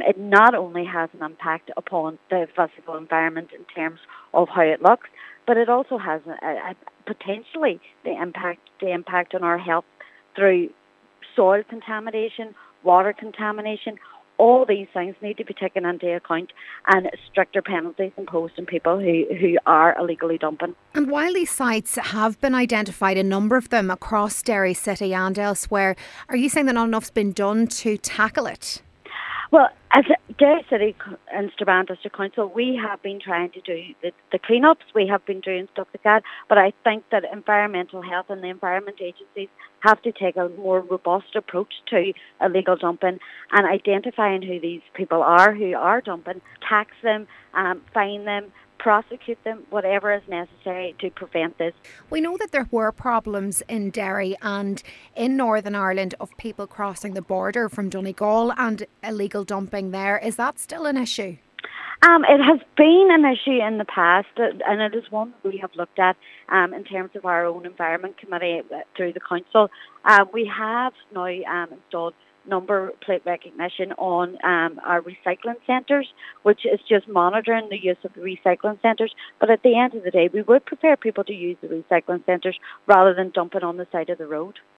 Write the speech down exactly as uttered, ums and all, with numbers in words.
it not only has an impact upon the physical environment in terms of how it looks, but it also has a, a, potentially the impact the impact on our health through soil contamination, water contamination. All these things need to be taken into account, and stricter penalties imposed on people who, who are illegally dumping. And while these sites have been identified, a number of them across Derry City and elsewhere, are you saying that not enough's been done to tackle it? Well, as Derry City and Strabane District Council, we have been trying to do the, the clean-ups. We have been doing stuff like that. But I think that environmental health and the environment agencies have to take a more robust approach to illegal dumping and identifying who these people are who are dumping, tax them, um, fine them, prosecute them, whatever is necessary to prevent this. We know that there were problems in Derry and in Northern Ireland of people crossing the border from Donegal and illegal dumping there. Is that still an issue? Um, it has been an issue in the past, and it is one that we have looked at um, in terms of our own Environment Committee through the Council. Uh, we have now um, installed number plate recognition on um, our recycling centres, which is just monitoring the use of the recycling centres. But at the end of the day, we would prefer people to use the recycling centres rather than dumping on the side of the road.